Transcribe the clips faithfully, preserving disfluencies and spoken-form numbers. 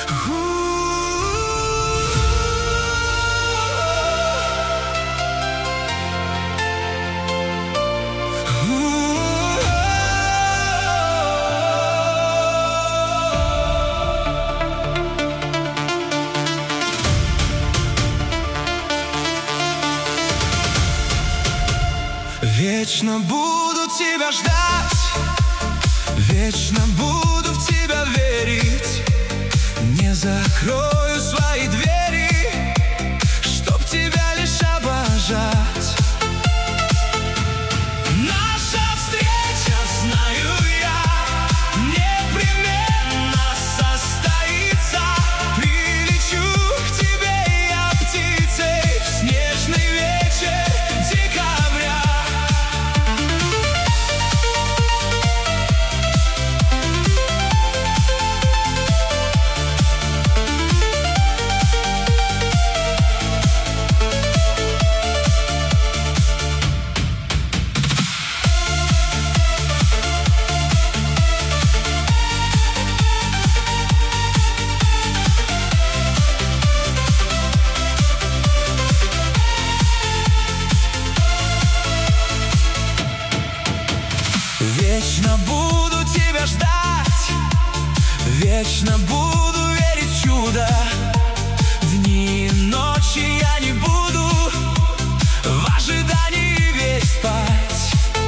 Вечно буду тебя ждать, вечно буду в тебя верить. Не закрою свои двери, чтоб тебя лишь обожать. Наша встреча, знаю я, непременно состоится. Прилечу к тебе я птицей в снежный вечер декабря. Вечно буду тебя ждать, вечно буду верить в чудо. Дни и ночи я не буду в ожидании весь спать.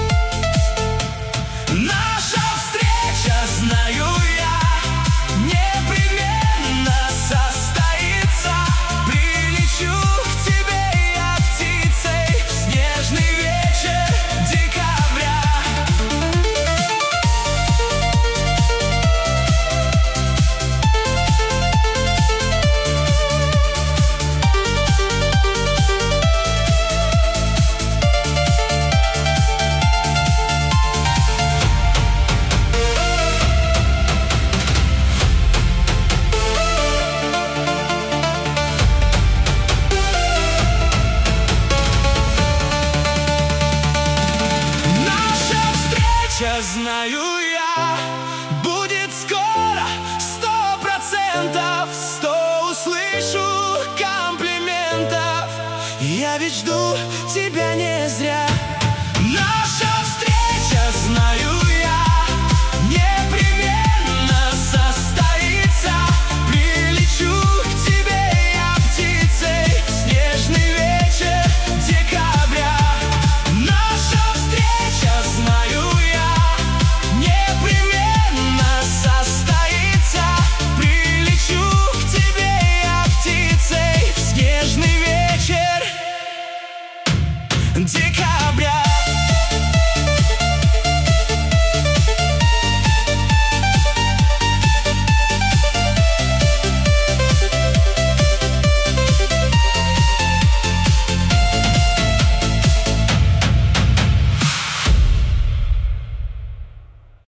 Наша встреча, знаю я, непременно состоится. Прилечу к тебе я птицей в снежный вечер декабря. Знаю я, будет скоро, сто процентов, сто услышу комплиментов. Я ведь жду тебя не зря. Наша встреча, знаю я, непременно состоится. Прилечу к тебе я птицей в снежный вечер декабря. Наша встреча, знаю я, Декабря.